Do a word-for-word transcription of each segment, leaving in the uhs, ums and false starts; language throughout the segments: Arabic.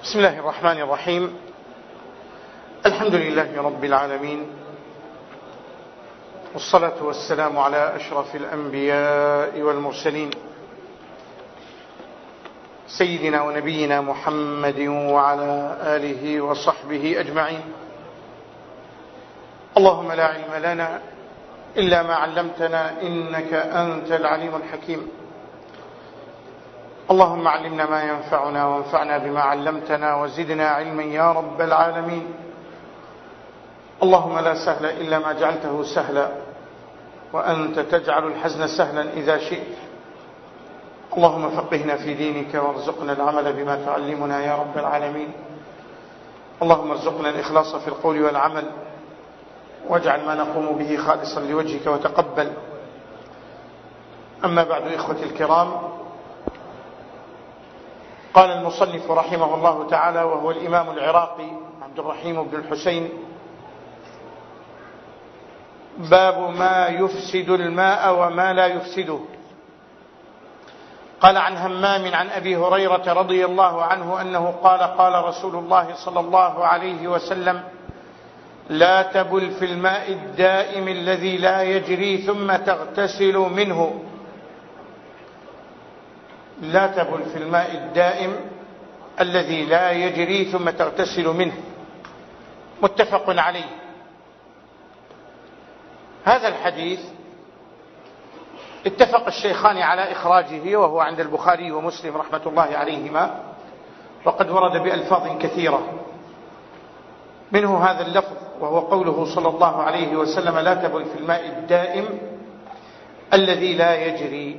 بسم الله الرحمن الرحيم. الحمد لله رب العالمين، والصلاة والسلام على أشرف الأنبياء والمرسلين، سيدنا ونبينا محمد وعلى آله وصحبه أجمعين. اللهم لا علم لنا إلا ما علمتنا، إنك أنت العليم الحكيم. اللهم علمنا ما ينفعنا وانفعنا بما علمتنا وزدنا علما يا رب العالمين. اللهم لا سهل إلا ما جعلته سهلا، وأنت تجعل الحزن سهلا إذا شئت. اللهم فقهنا في دينك وارزقنا العمل بما تعلمنا يا رب العالمين. اللهم ارزقنا الإخلاص في القول والعمل، واجعل ما نقوم به خالصا لوجهك وتقبل. أما بعد، إخوتي الكرام، قال المصنف رحمه الله تعالى، وهو الإمام العراقي عبد الرحيم بن الحسين: باب ما يفسد الماء وما لا يفسده. قال عن همام عن أبي هريرة رضي الله عنه أنه قال: قال رسول الله صلى الله عليه وسلم: لا تبل في الماء الدائم الذي لا يجري ثم تغتسل منه. لا تبل في الماء الدائم الذي لا يجري ثم تغتسل منه. متفق عليه. هذا الحديث اتفق الشيخان على إخراجه، وهو عند البخاري ومسلم رحمة الله عليهما، وقد ورد بألفاظ كثيرة، منه هذا اللفظ وهو قوله صلى الله عليه وسلم: لا تبل في الماء الدائم الذي لا يجري.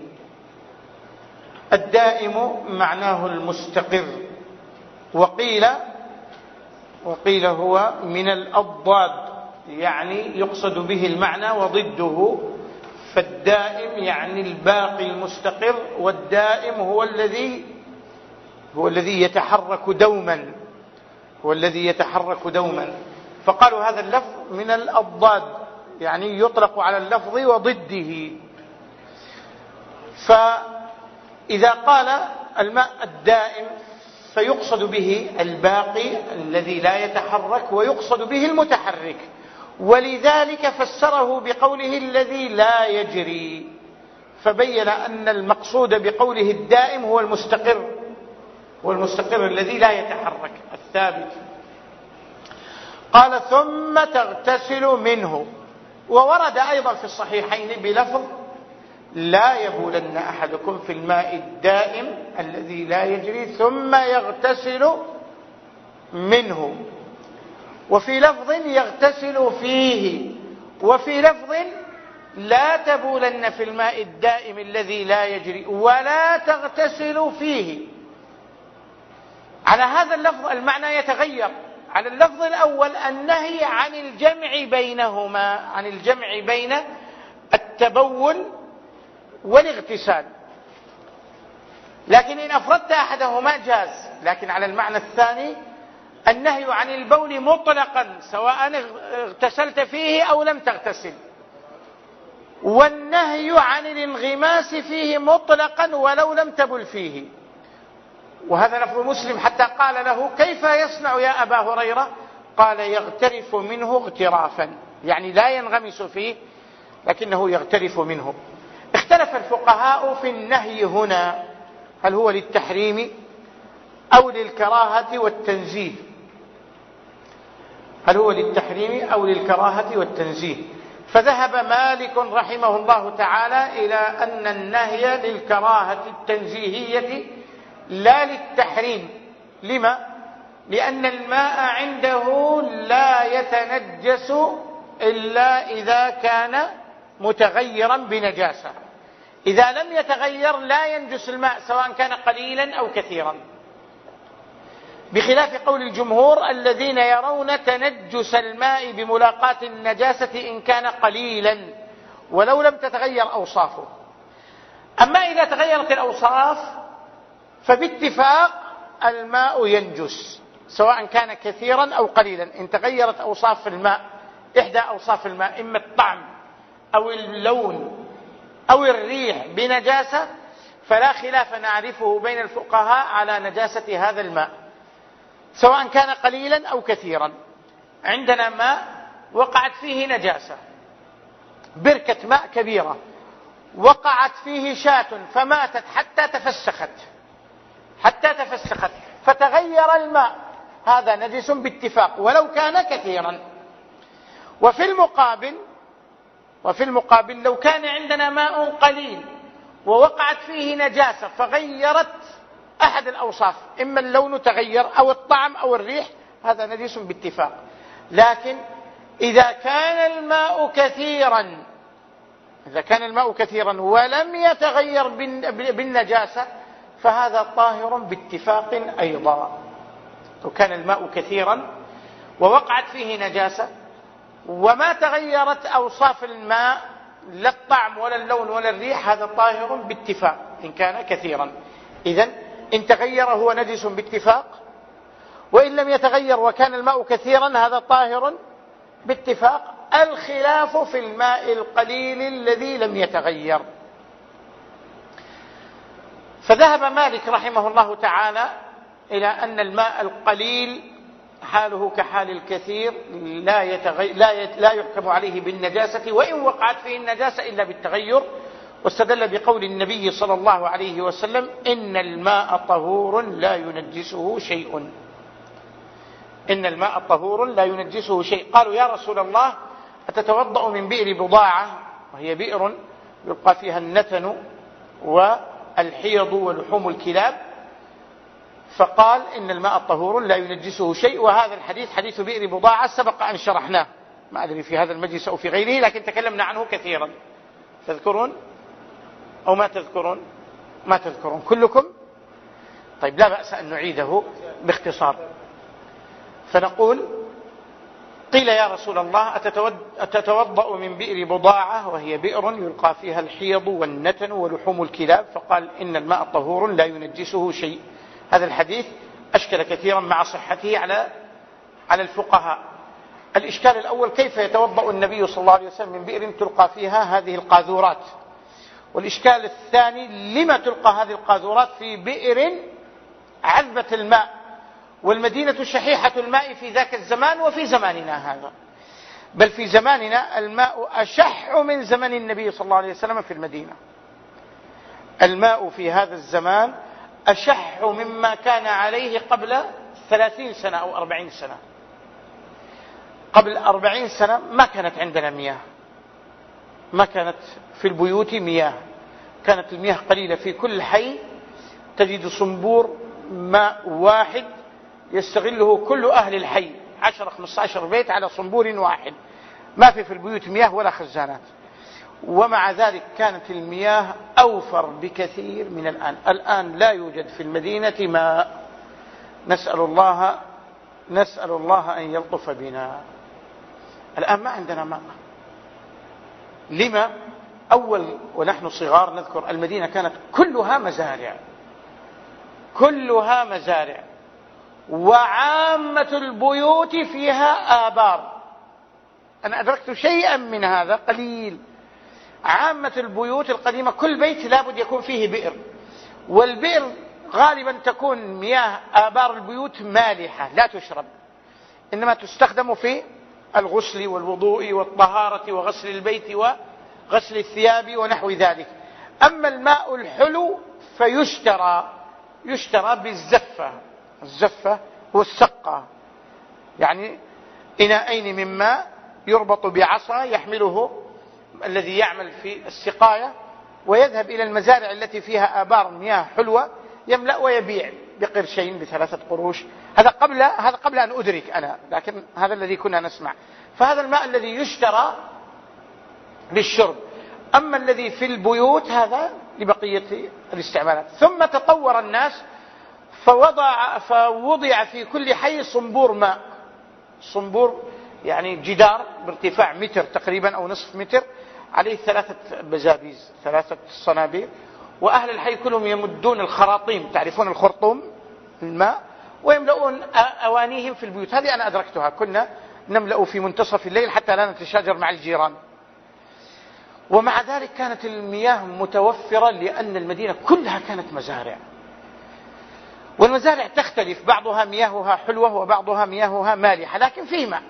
الدائم معناه المستقر، وقيل وقيل هو من الأضداد، يعني يقصد به المعنى وضده. فالدائم يعني الباقي المستقر، والدائم هو الذي هو الذي يتحرك دوما هو الذي يتحرك دوما فقالوا هذا اللفظ من الأضداد، يعني يطلق على اللفظ وضده. فإذا قال الماء الدائم فيقصد به الباقي الذي لا يتحرك، ويقصد به المتحرك، ولذلك فسره بقوله الذي لا يجري، فبين أن المقصود بقوله الدائم هو المستقر هو المستقر الذي لا يتحرك، الثابت. قال: ثم تغتسل منه. وورد أيضا في الصحيحين بلفظ: لا يبولن أحدكم في الماء الدائم الذي لا يجري ثم يغتسل منه. وفي لفظ: يغتسل فيه. وفي لفظ: لا تبولن في الماء الدائم الذي لا يجري ولا تغتسل فيه. على هذا اللفظ المعنى يتغير. على اللفظ الأول النهي عن الجمع بينهما، عن الجمع بين التبول والاغتسال، لكن إن أفردت أحدهما جاز. لكن على المعنى الثاني النهي عن البول مطلقا، سواء اغتسلت فيه أو لم تغتسل، والنهي عن الانغماس فيه مطلقا ولو لم تبل فيه. وهذا لفظ مسلم، حتى قال له: كيف يصنع يا أبا هريرة؟ قال: يغترف منه اغترافا، يعني لا ينغمس فيه لكنه يغترف منه. اختلف الفقهاء في النهي هنا، هل هو للتحريم أو للكراهة والتنزيه هل هو للتحريم أو للكراهة والتنزيه فذهب مالك رحمه الله تعالى إلى أن النهي للكراهة التنزيهية لا للتحريم. لما؟ لأن الماء عنده لا يتنجس إلا إذا كان متغيرا بنجاسة. إذا لم يتغير لا ينجس الماء، سواء كان قليلا أو كثيرا، بخلاف قول الجمهور الذين يرون تنجس الماء بملاقاة النجاسة إن كان قليلا ولو لم تتغير أوصافه. أما إذا تغيرت الأوصاف فباتفاق الماء ينجس، سواء كان كثيرا أو قليلا. إن تغيرت أوصاف الماء، إحدى أوصاف الماء، إما الطعم أو اللون أو الريح بنجاسة، فلا خلاف نعرفه بين الفقهاء على نجاسة هذا الماء. سواء كان قليلا أو كثيرا. عندنا ماء وقعت فيه نجاسة، بركة ماء كبيرة وقعت فيه شاة فماتت حتى تفسخت حتى تفسخت فتغير الماء، هذا نجس باتفاق ولو كان كثيرا. وفي المقابل وفي المقابل لو كان عندنا ماء قليل ووقعت فيه نجاسة فغيرت أحد الأوصاف، إما اللون تغير أو الطعم أو الريح، هذا نجس باتفاق. لكن إذا كان الماء كثيرا إذا كان الماء كثيرا ولم يتغير بالنجاسة فهذا طاهر باتفاق أيضا. لو كان الماء كثيرا ووقعت فيه نجاسة وما تغيرت أوصاف الماء لا الطعم ولا اللون ولا الريح، هذا طاهر باتفاق إن كان كثيرا. إذن إن تغير هو نجس باتفاق، وإن لم يتغير وكان الماء كثيرا هذا طاهر باتفاق. الخلاف في الماء القليل الذي لم يتغير. فذهب مالك رحمه الله تعالى إلى أن الماء القليل حاله كحال الكثير لا, يتغي... لا, يت... لا يحكم عليه بالنجاسة وإن وقعت فيه النجاسة إلا بالتغير، واستدل بقول النبي صلى الله عليه وسلم: إن الماء طهور لا ينجسه شيء. إن الماء طهور لا ينجسه شيء. قالوا: يا رسول الله، أتتوضأ من بئر بضاعة وهي بئر يلقى فيها النتن والحيض ولحوم الكلاب؟ فقال: إن الماء طهور لا ينجسه شيء. وهذا الحديث حديث بئر بضاعة سبق أن شرحناه، ما أدري في هذا المجلس أو في غيره، لكن تكلمنا عنه كثيرا. تذكرون أو ما تذكرون؟ ما تذكرون كلكم؟ طيب، لا بأس أن نعيده باختصار. فنقول: قيل: يا رسول الله، أتتوضأ من بئر بضاعة وهي بئر يلقى فيها الحيض والنتن ولحوم الكلاب؟ فقال: إن الماء طهور لا ينجسه شيء. هذا الحديث أشكل كثيرا مع صحته على على الفقهاء. الإشكال الأول: كيف يتوضأ النبي صلى الله عليه وسلم من بئر تلقى فيها هذه القاذورات؟ والإشكال الثاني: لما تلقى هذه القاذورات في بئر عذبة الماء؟ والمدينة شحيحة الماء في ذاك الزمان وفي زماننا هذا، بل في زماننا الماء أشح من زمن النبي صلى الله عليه وسلم في المدينة. الماء في هذا الزمان أشح مما كان عليه قبل ثلاثين سنة أو أربعين سنة. قبل أربعين سنة ما كانت عندنا مياه، ما كانت في البيوت مياه، كانت المياه قليلة. في كل حي تجد صنبور ماء واحد يستغله كل أهل الحي، عشرة خمسة عشر بيت على صنبور واحد، ما في في البيوت مياه ولا خزانات. ومع ذلك كانت المياه أوفر بكثير من الآن. الآن لا يوجد في المدينة ماء. نسأل الله نسأل الله أن يلطف بنا. الآن ما عندنا ماء. لما؟ أول ونحن صغار نذكر المدينة كانت كلها مزارع، كلها مزارع، وعامة البيوت فيها آبار. أنا أدركت شيئا من هذا قليل. عامة البيوت القديمة كل بيت لابد يكون فيه بئر، والبئر غالبا تكون مياه آبار البيوت مالحة لا تشرب، إنما تستخدم في الغسل والوضوء والطهارة وغسل البيت وغسل الثياب ونحو ذلك. أما الماء الحلو فيشترى يشترى بالزفة. الزفة هو السقة، يعني إناءين من ماء يربط بعصا يحمله الذي يعمل في السقاية، ويذهب إلى المزارع التي فيها آبار مياه حلوة يملأ ويبيع بقرشين بثلاثة قروش. هذا قبل هذا قبل أن أدرك أنا، لكن هذا الذي كنا نسمع. فهذا الماء الذي يشترى للشرب. أما الذي في البيوت هذا لبقية الاستعمالات. ثم تطور الناس فوضع فوضع في كل حي صنبور ماء. صنبور يعني جدار بارتفاع متر تقريبا أو نصف متر، عليه ثلاثة بزابيز، ثلاثة صنابير، وأهل الحي كلهم يمدون الخراطيم، تعرفون الخرطوم الماء، ويملؤون أوانيهم في البيوت. هذه أنا أدركتها، كنا نملأ في منتصف الليل حتى لا نتشاجر مع الجيران. ومع ذلك كانت المياه متوفرة لأن المدينة كلها كانت مزارع. والمزارع تختلف، بعضها مياهها حلوة وبعضها مياهها مالحة، لكن فيه ماء.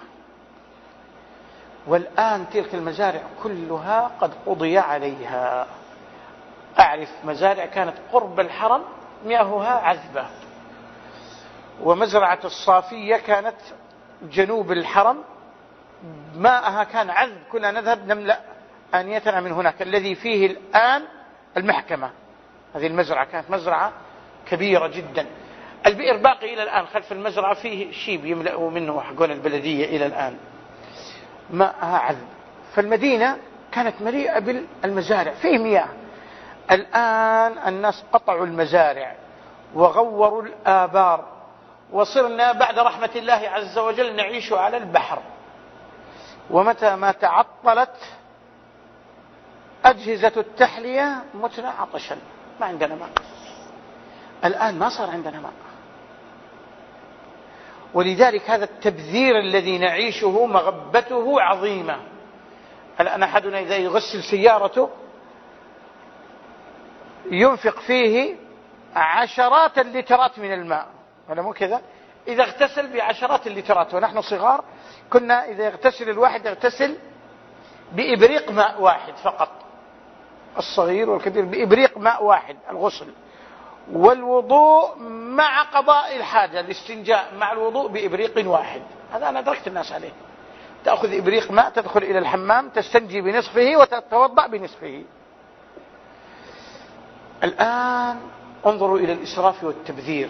والآن تلك المزارع كلها قد قضي عليها. أعرف مزارع كانت قرب الحرم مياهها عذبة، ومزرعة الصافية كانت جنوب الحرم ماءها كان عذب، كنا نذهب نملأ آنيتنا من هناك، الذي فيه الآن المحكمة. هذه المزرعة كانت مزرعة كبيرة جدا. البئر باقي إلى الآن خلف المزرعة، فيه شيب يملأوا منه حقون البلدية إلى الآن، ماءها عذب. فالمدينة كانت مليئة بالمزارع، فيه مياه. الآن الناس قطعوا المزارع وغوروا الآبار، وصرنا بعد رحمة الله عز وجل نعيش على البحر. ومتى ما تعطلت أجهزة التحلية متنا عطشا، ما عندنا ماء. الآن ما صار عندنا ماء، ولذلك هذا التبذير الذي نعيشه مغبته عظيمة. الآن أحدنا إذا يغسل سيارته ينفق فيه عشرات اللترات من الماء، ولا مو كذا؟ إذا اغتسل بعشرات اللترات. ونحن صغار كنا إذا يغتسل الواحد يغتسل بإبريق ماء واحد فقط، الصغير والكبير بإبريق ماء واحد الغسل، والوضوء مع قضاء الحاجة الاستنجاء مع الوضوء بإبريق واحد. هذا أنا أدركت الناس عليه. تأخذ إبريق ماء تدخل إلى الحمام تستنجي بنصفه وتتوضأ بنصفه. الآن انظروا إلى الإسراف والتبذير،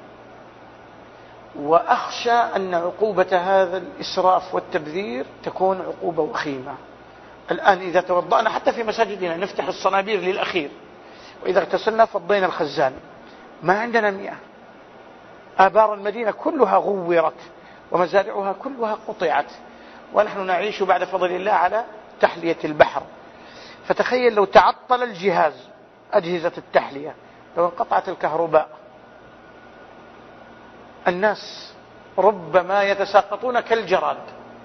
وأخشى أن عقوبة هذا الإسراف والتبذير تكون عقوبة وخيمة. الآن إذا توضأنا حتى في مساجدنا نفتح الصنابير للأخير، وإذا اغتسلنا فضينا الخزان، ما عندنا مياه. آبار المدينة كلها غورت ومزارعها كلها قطعت، ونحن نعيش بعد فضل الله على تحلية البحر. فتخيل لو تعطل الجهاز، أجهزة التحلية، لو انقطعت الكهرباء، الناس ربما يتساقطون كالجراد.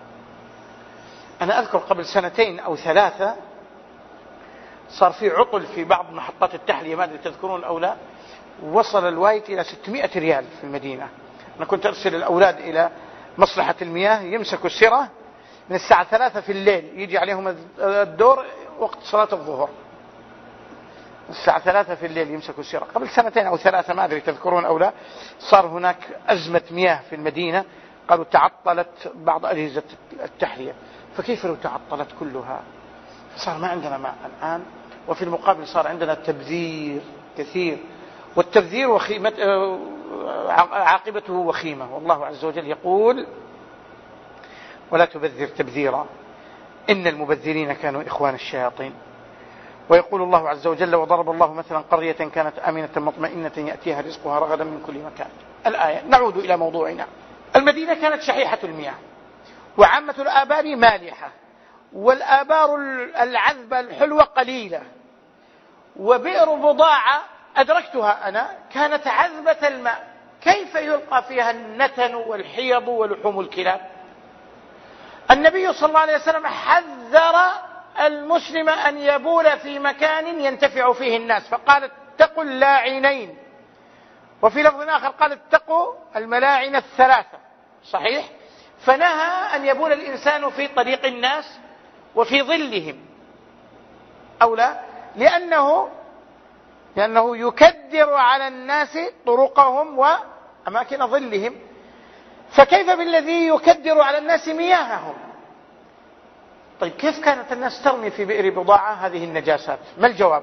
أنا أذكر قبل سنتين أو ثلاثة صار في عطل في بعض محطات التحلية، ما أدري تذكرون أو لا، وصل الوايت إلى ستمائة ريال في المدينة. أنا كنت أرسل الأولاد إلى مصلحة المياه يمسكوا السرة من الساعة ثلاثة في الليل، يجي عليهم الدور وقت صلاة الظهر، الساعة ثلاثة في الليل يمسكوا السرة. قبل سنتين أو ثلاثة ما أدري تذكرون أو لا، صار هناك أزمة مياه في المدينة، قالوا تعطلت بعض أجهزة التحلية. فكيف لو تعطلت كلها؟ فصار ما عندنا ماء الآن، وفي المقابل صار عندنا تبذير كثير، والتبذير وخيمة عاقبته وخيمة. والله عز وجل يقول: ولا تبذر تبذيرا إن المبذرين كانوا إخوان الشياطين. ويقول الله عز وجل: وضرب الله مثلا قرية كانت آمنة مطمئنة يأتيها رزقها رغدا من كل مكان. الآية. نعود إلى موضوعنا. المدينة كانت شحيحة المياه، وعامة الآبار مالحة، والآبار العذبة الحلوة قليلة. وبئر بضاعة أدركتها أنا كانت عذبة الماء، كيف يلقى فيها النتن والحيض ولحوم الكلاب؟ النبي صلى الله عليه وسلم حذر المسلم أن يبول في مكان ينتفع فيه الناس، فقال: اتقوا اللاعنين. وفي لفظ آخر قال: اتقوا الملاعن الثلاثة. صحيح؟ فنهى أن يبول الإنسان في طريق الناس وفي ظلهم، أو لا، لأنه لأنه يكدر على الناس طرقهم وأماكن ظلهم. فكيف بالذي يكدر على الناس مياههم؟ طيب كيف كانت الناس ترمي في بئر بضاعة هذه النجاسات؟ ما الجواب؟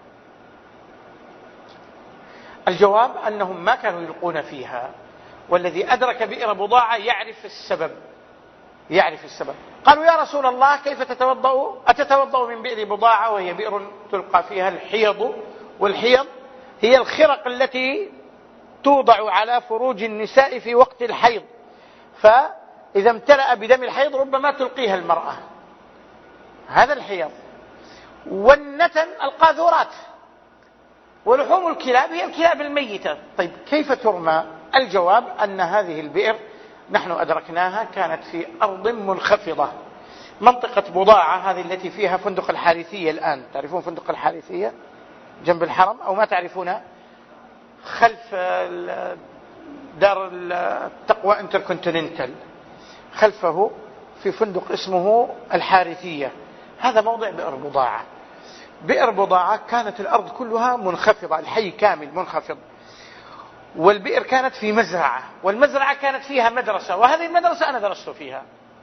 الجواب أنهم ما كانوا يلقون فيها، والذي أدرك بئر بضاعة يعرف السبب يعرف السبب قالوا: يا رسول الله كيف تتوضأ؟ أتتوضأ من بئر بضاعة وهي بئر تلقى فيها الحيض؟ والحيض هي الخرق التي توضع على فروج النساء في وقت الحيض، فإذا امتلأ بدم الحيض ربما تلقيها المرأة، هذا الحيض. والنتن القاذورات، ولحوم الكلاب هي الكلاب الميتة. طيب كيف ترمى؟ الجواب أن هذه البئر نحن أدركناها كانت في أرض منخفضة، منطقة بضاعة هذه التي فيها فندق الحارثية الآن. تعرفون فندق الحارثية جنب الحرم أو ما تعرفونها؟ خلف دار التقوى انتركونتيننتال، خلفه في فندق اسمه الحارثية. هذا موضع بئر بضاعة. بئر بضاعة كانت الأرض كلها منخفضة، الحي كامل منخفض، والبئر كانت في مزرعة، والمزرعة كانت فيها مدرسة، وهذه المدرسة أنا درست فيها.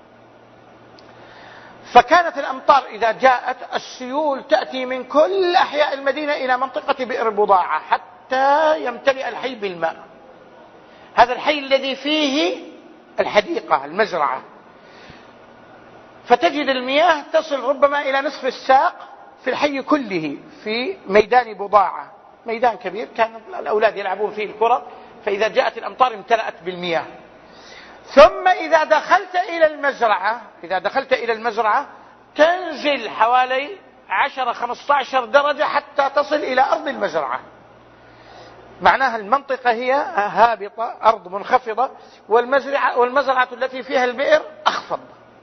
فكانت الأمطار إذا جاءت السيول تأتي من كل أحياء المدينة إلى منطقة بئر بضاعة حتى يمتلئ الحي بالماء. هذا الحي الذي فيه الحديقة المزرعة، فتجد المياه تصل ربما إلى نصف الساق في الحي كله، في ميدان بضاعة، ميدان كبير كان الأولاد يلعبون فيه الكرة، فإذا جاءت الأمطار امتلأت بالمياه. ثم إذا دخلت إلى المزرعة إذا دخلت إلى المزرعة تنزل حوالي عشرة خمسة عشر درجة حتى تصل إلى أرض المزرعة. معناها المنطقة هي هابطة، أرض منخفضة، والمزرعة, والمزرعة التي فيها البئر أخفض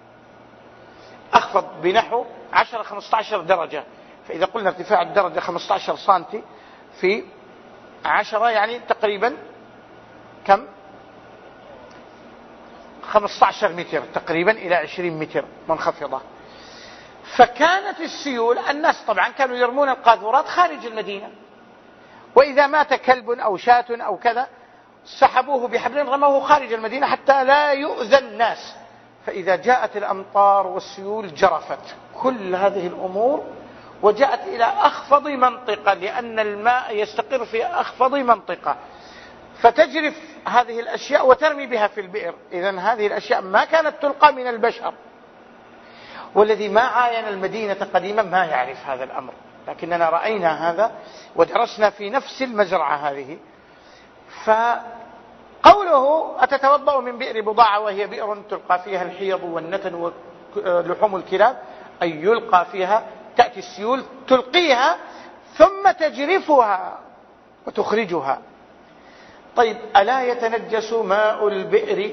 أخفض بنحو عشرة خمسة عشر درجة. فإذا قلنا ارتفاع الدرجة خمسة عشر سنتي في عشرة يعني تقريبا كم؟ خمسة عشر متر تقريبا إلى عشرين متر منخفضة. فكانت السيول، الناس طبعا كانوا يرمون القاذورات خارج المدينة، وإذا مات كلب أو شاة أو كذا سحبوه بحبل رموه خارج المدينة حتى لا يؤذى الناس. فإذا جاءت الأمطار والسيول جرفت كل هذه الأمور وجاءت إلى أخفض منطقة، لأن الماء يستقر في أخفض منطقة، فتجرف هذه الأشياء وترمي بها في البئر. إذن هذه الأشياء ما كانت تلقى من البشر، والذي ما عاين المدينة قديما ما يعرف هذا الأمر، لكننا رأينا هذا ودرسنا في نفس المزرعة هذه. فقوله أتتوضأ من بئر بضاعة وهي بئر تلقى فيها الحيض والنتن ولحوم الكلاب، أي يلقى فيها، تأتي السيول تلقيها ثم تجرفها وتخرجها. طيب ألا يتنجس ماء البئر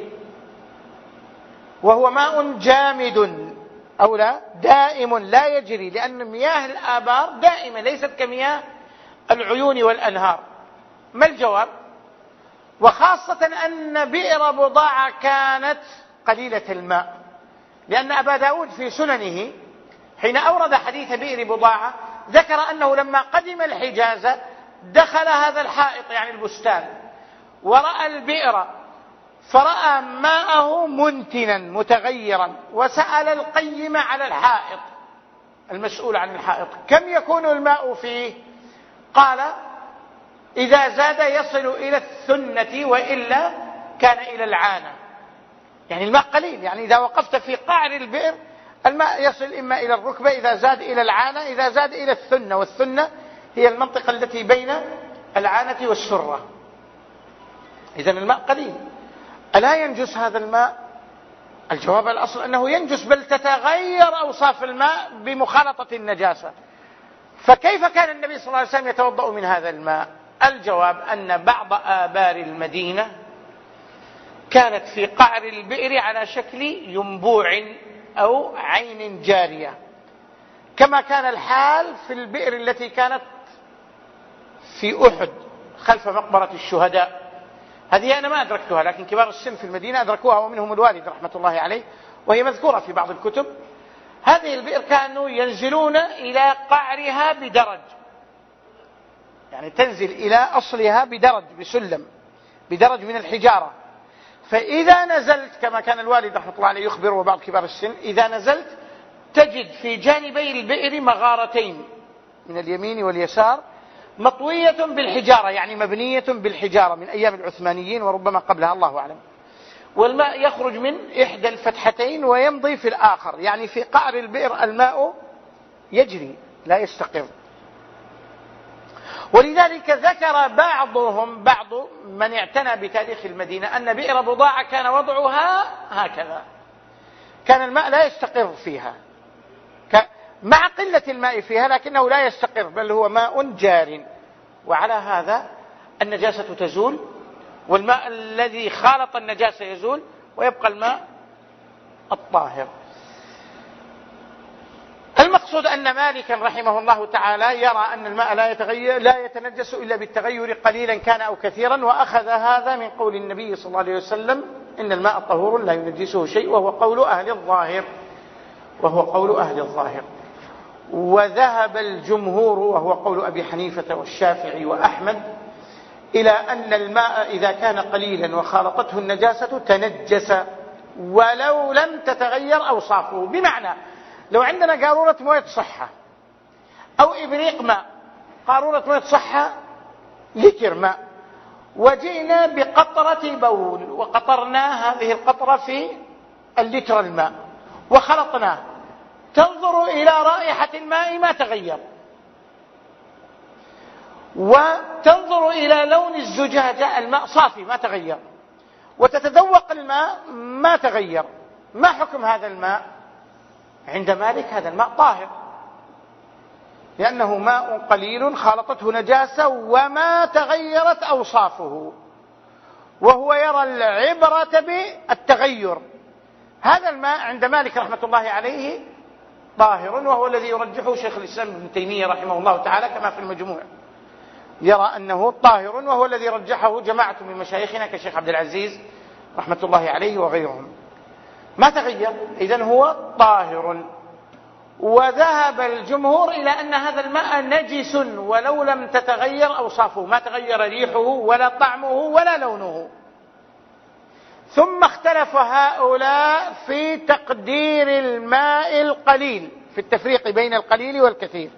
وهو ماء جامد أو لا؟ دائم لا يجري، لأن مياه الآبار دائمة ليست كمياه العيون والأنهار. ما الجواب؟ وخاصة أن بئر بضاعة كانت قليلة الماء، لأن أبا داود في سننه حين أورد حديث بئر بضاعة ذكر أنه لما قدم الحجاز دخل هذا الحائط يعني البستان ورأى البئر، فرأى ماءه منتنا متغيرا، وسأل القيم على الحائط المسؤول عن الحائط كم يكون الماء فيه؟ قال إذا زاد يصل إلى الثنة وإلا كان إلى العانة، يعني الماء قليل، يعني إذا وقفت في قعر البئر الماء يصل إما إلى الركبة، إذا زاد إلى العانة، إذا زاد إلى الثنة، والثنة هي المنطقة التي بين العانة والسرة. إذن الماء قليل. ألا ينجس هذا الماء؟ الجواب الأصل أنه ينجس، بل تتغير أوصاف الماء بمخالطة النجاسة. فكيف كان النبي صلى الله عليه وسلم يتوضأ من هذا الماء؟ الجواب أن بعض آبار المدينة كانت في قعر البئر على شكل ينبوع أو عين جارية، كما كان الحال في البئر التي كانت في أحد خلف مقبرة الشهداء. هذه أنا ما أدركتها، لكن كبار السن في المدينة أدركوها، ومنهم الوالد رحمة الله عليه، وهي مذكورة في بعض الكتب. هذه البئر كانوا ينزلون إلى قعرها بدرج، يعني تنزل إلى أصلها بدرج، بسلم، بدرج من الحجارة. فإذا نزلت كما كان الوالد رحمة الله عليه يخبر وبعض كبار السن، إذا نزلت تجد في جانبي البئر مغارتين من اليمين واليسار مطوية بالحجارة، يعني مبنية بالحجارة من أيام العثمانيين وربما قبلها الله أعلم، والماء يخرج من إحدى الفتحتين ويمضي في الآخر، يعني في قعر البئر الماء يجري لا يستقر. ولذلك ذكر بعضهم بعض من اعتنى بتاريخ المدينة أن بئر بضاعة كان وضعها هكذا، كان الماء لا يستقر فيها مع قلة الماء فيها، لكنه لا يستقر بل هو ماء جار. وعلى هذا النجاسة تزول، والماء الذي خالط النجاسة يزول، ويبقى الماء الطاهر. فالمقصود أن مالكا رحمه الله تعالى يرى أن الماء لا يتغير لا يتنجس إلا بالتغير قليلا كان أو كثيرا، وأخذ هذا من قول النبي صلى الله عليه وسلم إن الماء طهور لا ينجسه شيء، وهو قول أهل الظاهر وهو قول أهل الظاهر. وذهب الجمهور وهو قول أبي حنيفة والشافعي وأحمد إلى أن الماء إذا كان قليلا وخالطته النجاسة تنجس ولو لم تتغير أوصافه. بمعنى لو عندنا قارورة موية صحة أو إبريق ماء، قارورة موية صحة لتر ماء، وجئنا بقطرة بول وقطرنا هذه القطرة في اللتر الماء وخلطناه، تنظر إلى رائحة الماء ما تغير، وتنظر إلى لون الزجاجة الماء صافي ما تغير، وتتذوق الماء ما تغير. ما حكم هذا الماء؟ عند مالك هذا الماء طاهر، لأنه ماء قليل خالطته نجاسة وما تغيرت أوصافه، وهو يرى العبرة بالتغير. هذا الماء عند مالك رحمة الله عليه طاهر، وهو الذي يرجحه شيخ الإسلام ابن تيمية رحمه الله تعالى كما في المجموع، يرى أنه طاهر، وهو الذي رجحه جماعة من مشايخنا كشيخ عبد العزيز رحمة الله عليه وغيرهم. ما تغير، إذن هو طاهر. وذهب الجمهور إلى أن هذا الماء نجس ولو لم تتغير أوصافه، ما تغير ريحه ولا طعمه ولا لونه. ثم اختلف هؤلاء في تقدير الماء القليل، في التفريق بين القليل والكثير،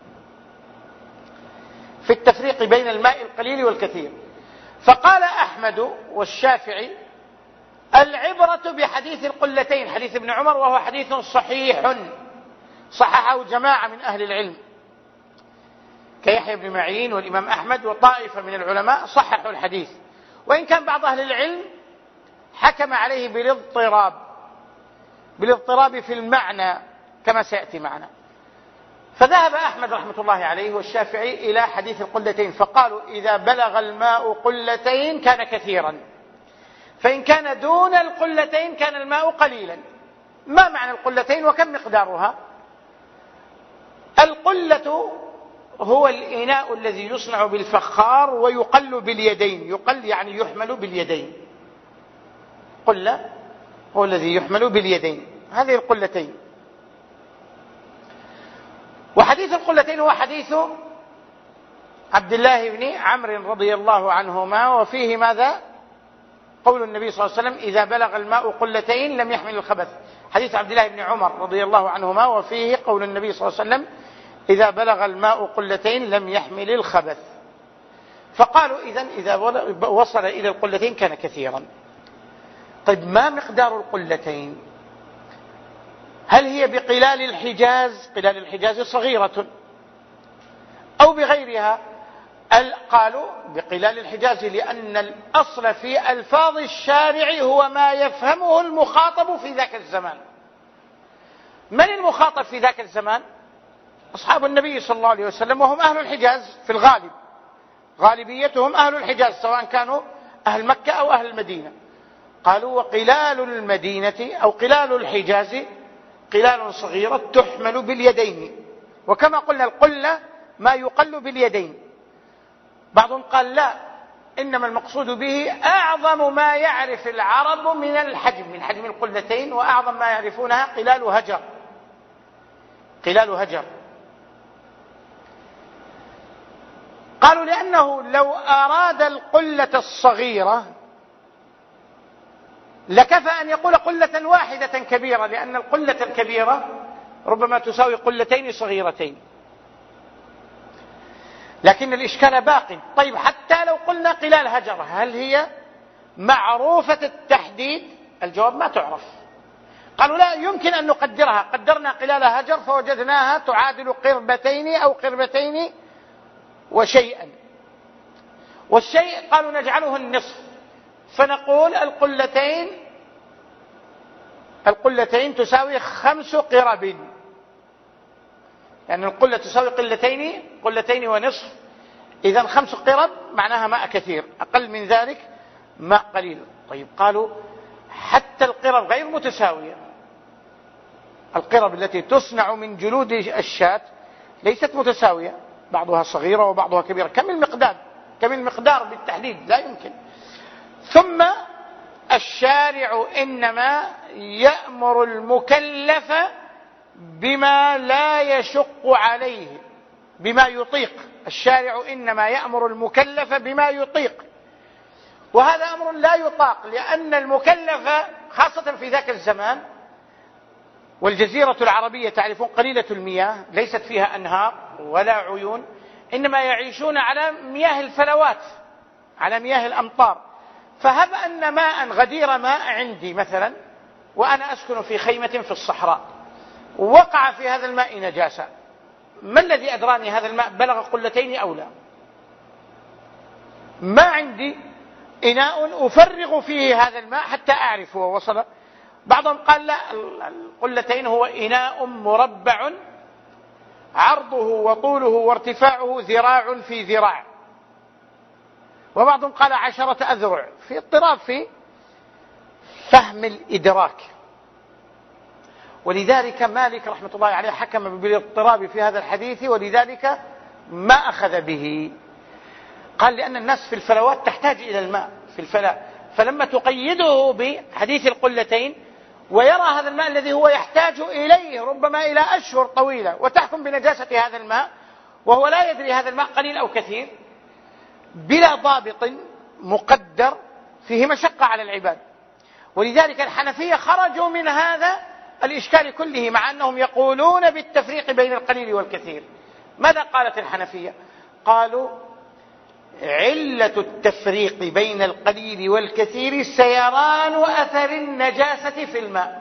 في التفريق بين الماء القليل والكثير. فقال أحمد والشافعي العبرة بحديث القلتين، حديث ابن عمر، وهو حديث صحيح صححه جماعة من أهل العلم كيحيى بن معين والإمام أحمد وطائفة من العلماء صححوا الحديث، وإن كان بعض أهل العلم حكم عليه بالاضطراب بالاضطراب في المعنى كما سيأتي معنا. فذهب أحمد رحمة الله عليه والشافعي إلى حديث القلتين، فقالوا إذا بلغ الماء قلتين كان كثيرا، فإن كان دون القلتين كان الماء قليلا. ما معنى القلتين وكم مقدارها؟ القلة هو الإناء الذي يصنع بالفخار ويقل باليدين، يقل يعني يحمل باليدين، قلة هو الذي يحمل باليدين، هذه القلتين. وحديث القلتين هو حديث عبد الله بن عمرو رضي الله عنهما، وفيه ماذا؟ قول النبي صلى الله عليه وسلم إذا بلغ الماء قلتين لم يحمل الخبث. حديث عبد الله بن عمر رضي الله عنهما وفيه قول النبي صلى الله عليه وسلم إذا بلغ الماء قلتين لم يحمل الخبث. فقالوا إذن إذا وصل إلى القلتين كان كثيرا. طيب ما مقدار القلتين؟ هل هي بقلال الحجاز؟ قلال الحجاز صغيرة، أو بغيرها؟ قالوا بقلال الحجاز، لأن الأصل في ألفاظ الشارع هو ما يفهمه المخاطب في ذاك الزمان. من المخاطب في ذاك الزمان؟ أصحاب النبي صلى الله عليه وسلم، وهم أهل الحجاز في الغالب، غالبيتهم أهل الحجاز سواء كانوا أهل مكة أو أهل المدينة. قالوا وقلال المدينة أو قلال الحجاز قلال صغيرة تحمل باليدين، وكما قلنا القلة ما يقل باليدين. بعضهم قال لا، إنما المقصود به أعظم ما يعرف العرب من الحجم، من حجم القلتين، وأعظم ما يعرفونها قلال هجر، قلال هجر. قالوا لأنه لو أراد القلة الصغيرة لكفى أن يقول قلة واحدة كبيرة، لأن القلة الكبيرة ربما تساوي قلتين صغيرتين، لكن الإشكال باق. طيب حتى لو قلنا قلال هجر، هل هي معروفة التحديد؟ الجواب ما تعرف. قالوا لا يمكن أن نقدرها، قدرنا قلال هجر فوجدناها تعادل قربتين أو قربتين وشيئا، والشيء قالوا نجعله النصف، فنقول القلتين القلتين تساوي خمس قرب، يعني القلة تساوي قلتين قلتين ونصف، إذا خمس قرب معناها ماء كثير، أقل من ذلك ماء قليل. طيب قالوا حتى القرب غير متساوية، القرب التي تصنع من جلود الشاة ليست متساوية، بعضها صغيرة وبعضها كبيرة. كم المقدار كم المقدار بالتحديد لا يمكن. ثم الشارع إنما يأمر المكلف بما لا يشق عليه، بما يطيق. الشارع إنما يأمر المكلف بما يطيق، وهذا أمر لا يطاق، لأن المكلف خاصة في ذاك الزمان والجزيرة العربية تعرفون قليلة المياه، ليست فيها أنهار ولا عيون، إنما يعيشون على مياه الفلوات، على مياه الأمطار. فهب أن ماء غدير ماء عندي مثلا، وأنا أسكن في خيمة في الصحراء، وقع في هذا الماء نجاسة، ما الذي أدراني هذا الماء بلغ قلتين أو لا؟ ما عندي إناء أفرغ فيه هذا الماء حتى أعرف هو وصل. بعضهم قال لا، القلتين هو إناء مربع عرضه وطوله وارتفاعه ذراع في ذراع، وبعضهم قال عشرة أذرع. في اضطراب في فهم الإدراك، ولذلك مالك رحمة الله عليه حكم بالاضطراب في هذا الحديث، ولذلك ما أخذ به. قال لأن الناس في الفلوات تحتاج إلى الماء في الفلاة، فلما تقيده بحديث القلتين ويرى هذا الماء الذي هو يحتاج إليه ربما إلى أشهر طويلة، وتحكم بنجاسة هذا الماء وهو لا يدري هذا الماء قليل أو كثير، بلا ضابط مقدر، فيه مشقة على العباد. ولذلك الحنفية خرجوا من هذا الإشكال كله، مع أنهم يقولون بالتفريق بين القليل والكثير. ماذا قالت الحنفية؟ قالوا علة التفريق بين القليل والكثير سيران أثر النجاسة في الماء.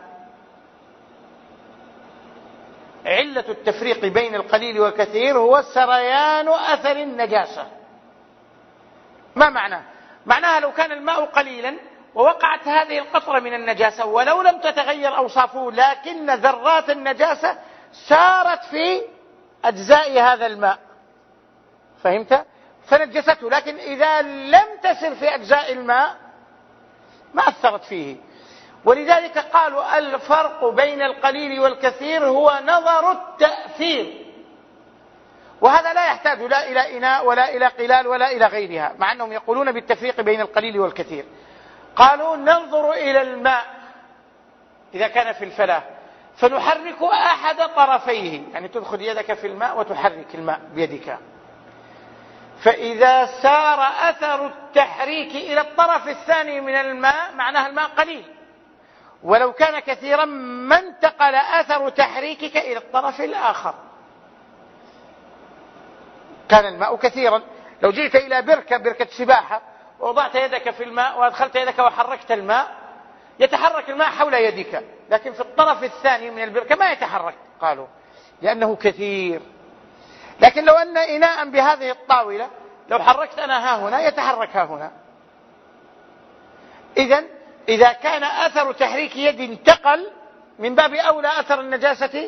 علة التفريق بين القليل والكثير هو سريان أثر النجاسة. ما معناه؟ معناها لو كان الماء قليلا ووقعت هذه القطرة من النجاسة ولو لم تتغير أوصافه، لكن ذرات النجاسة سارت في أجزاء هذا الماء، فهمت؟ فنجسته، لكن إذا لم تسر في أجزاء الماء ما أثرت فيه. ولذلك قالوا الفرق بين القليل والكثير هو نظر التأثير، وهذا لا يحتاج لا إلى إناء ولا إلى قلال ولا إلى غيرها، مع أنهم يقولون بالتفريق بين القليل والكثير. قالوا ننظر إلى الماء إذا كان في الفلاة فنحرك أحد طرفيه، يعني تدخل يدك في الماء وتحرك الماء بيدك، فإذا سار أثر التحريك إلى الطرف الثاني من الماء معناها الماء قليل، ولو كان كثيرا ما انتقل أثر تحريكك إلى الطرف الآخر. كان الماء كثيرا، لو جئت إلى بركة بركة سباحة ووضعت يدك في الماء وأدخلت يدك وحركت الماء، يتحرك الماء حول يدك، لكن في الطرف الثاني من البركة ما يتحرك، قالوا لأنه كثير. لكن لو أن إناء بهذه الطاولة لو حركت أنا ها هنا يتحرك ها هنا. إذن إذا كان أثر تحريك يد انتقل، من باب أولى أثر النجاسة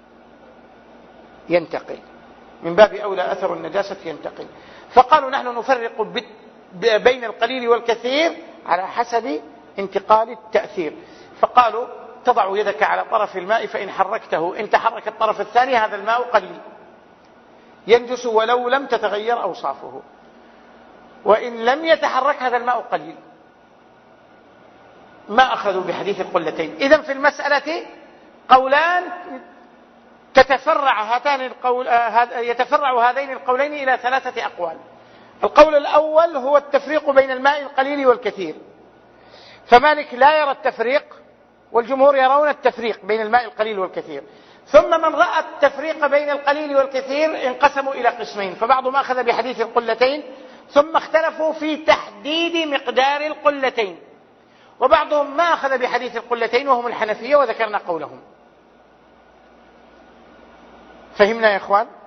ينتقل، من باب أولى أثر النجاسة ينتقل. فقالوا نحن نفرق بين القليل والكثير على حسب انتقال التأثير. فقالوا تضع يدك على طرف الماء، فإن حركته إن تحرك الطرف الثاني هذا الماء قليل ينجس ولو لم تتغير أوصافه، وإن لم يتحرك هذا الماء قليل. ما أخذوا بحديث القلتين. إذن في المسألة قولان تتفرع هاتان القول يتفرع هذين القولين إلى ثلاثة أقوال. القول الأول هو التفريق بين الماء القليل والكثير، فمالك لا يرى التفريق والجمهور يرون التفريق بين الماء القليل والكثير. ثم من رأى التفريق بين القليل والكثير انقسموا إلى قسمين، فبعضهم أخذ بحديث القلتين ثم اختلفوا في تحديد مقدار القلتين، وبعضهم ما أخذ بحديث القلتين وهم الحنفية، وذكرنا قولهم. فهمنا يا إخوان؟